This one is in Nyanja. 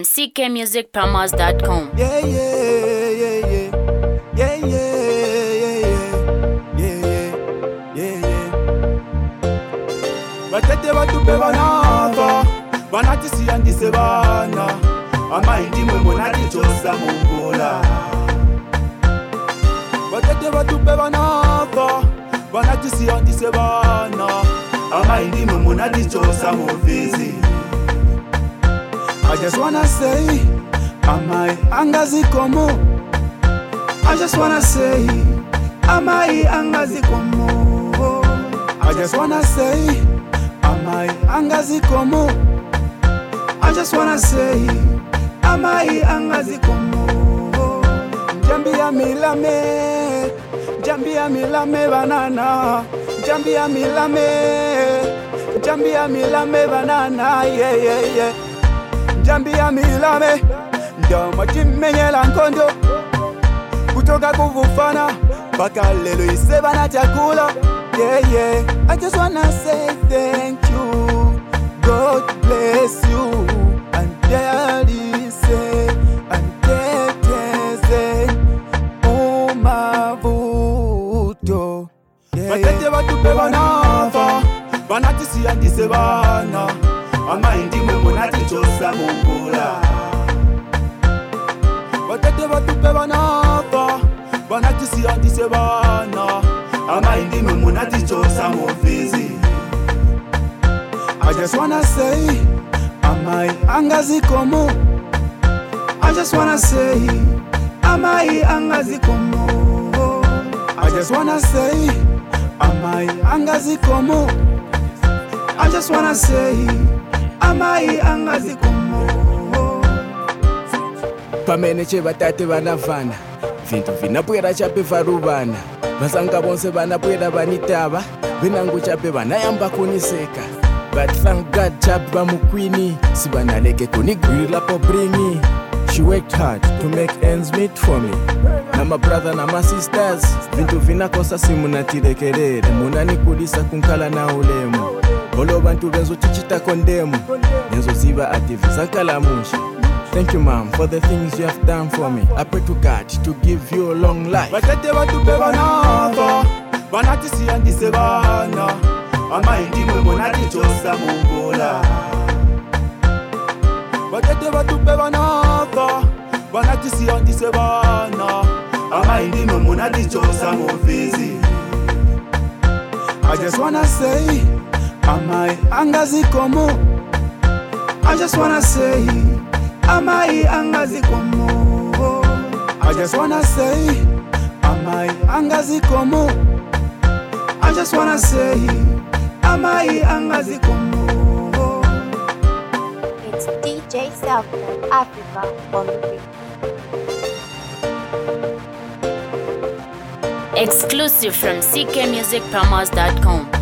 ckmusicpromos.com. Yeah, yeah, yeah, yeah. Yeah, yeah, yeah, yeah. Yeah, yeah. Batete batupe banava banatisi andise bana amaindi mwe monatichosa mungola. Batete batupe banava banatisi andise bana amaindi mwe monatichosa muvizi. I just wanna say, amai angazi komo. I just wanna say, amai angazi komo. I just wanna say, amai angazi komo. I just wanna say, amai angazi komo. Jambia milame banana. Jambia milame banana. Yeah, yeah, yeah. Jambia milame ndama chimenyela nkondo kutoka kuvufana mpaka lelo isebana chakula. Yeah, yeah. I just wanna say thank you, God bless you, and daddy say and teteze umavuto. Batete batupe banava banatisi andise bana amaindi mwe monatichosa mungola. Batete batupe banava banatisi andise bana amaindi mwe monatichosa muvizi. I just wanna say, amai angazi komo. I just wanna say, amai angazi komo. I just wanna say, amai angazi komo. I just wanna say, amai angazi komo. Pameneche batate banavana vintu vinapwera chape varuvana vasanga bonse vanapwera vanitava vinangu chape vanayamba kuniseka. But thank God chape vamukwini sivanaleke kunigwirila pobringi. She worked hard to make ends meet for me. Na my brother na my sisters vintu vinakosa simunatirekerere munanikulisa kunkala na ulemu. Olo bantu benzo chichita kondemu nenzo ziva ativizankalamusha. Thank you, mom, for the things you have done for me. I pray to God to give you a long life. Batete batupe banava banatisi andise bana amaindi mwe monatichosa mungola. Batete batupe banava banatisi andise bana amaindi mwe monatichosa muvizi. I just wanna say, amai angazi komo. I just wanna say, amai angazi komo. I just wanna say, amai angazi komo. I just wanna say, amai angazi komo. It's DJ Selfless Africa on the beat. Exclusive from ckmusicpromos.com.